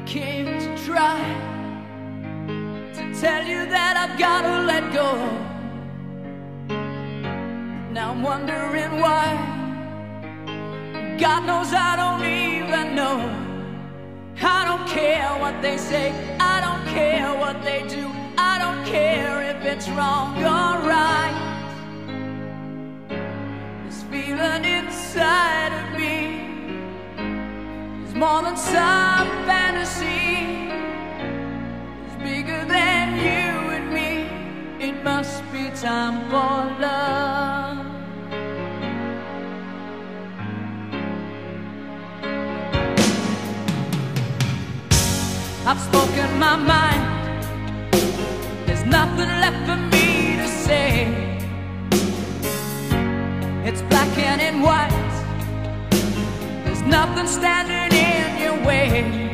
came to try to tell you that I've gotta let go. Now I'm wondering why. God knows I don't even know. I don't care what they say, I don't care what they do, I don't care if it's wrong or right. This feeling inside of me is more than some fantasy. It's bigger than you and me. It must be time for love. I've spoken my mind. There's nothing left for me to say. It's black and in white. There's nothing standing in your way.